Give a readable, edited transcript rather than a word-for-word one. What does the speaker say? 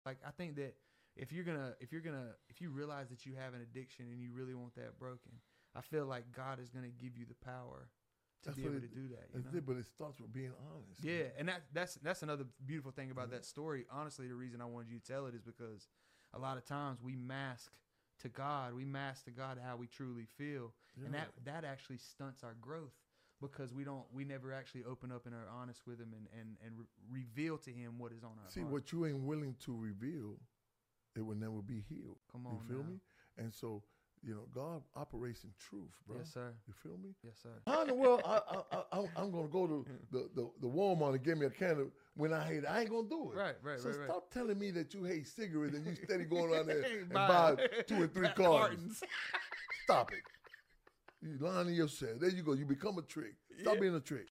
Like I think that if you realize that you have an addiction and you really want that broken, I feel like God is gonna give you the power to be able to do that. You know? But it starts with being honest. Yeah, and that's another beautiful thing about that story. Honestly, the reason I wanted you to tell it is because a lot of times we mask to God how we truly feel, and that actually stunts our growth because we never actually open up and are honest with Him and reveal to Him what is on our heart. What you ain't willing to reveal, it will never be healed. Come on, you feel now. me? And so, God operates in truth, bro. Yes, sir. You feel me? Yes, sir. How in the world I'm gonna go to the Walmart and get me a can when I hate it? I ain't gonna do it. Right. So right. stop telling me that you hate cigarettes and you steady going around there and buy 2 and 3 cartons. Stop it. You lying to yourself. There you go. You become a trick. Stop being a trick.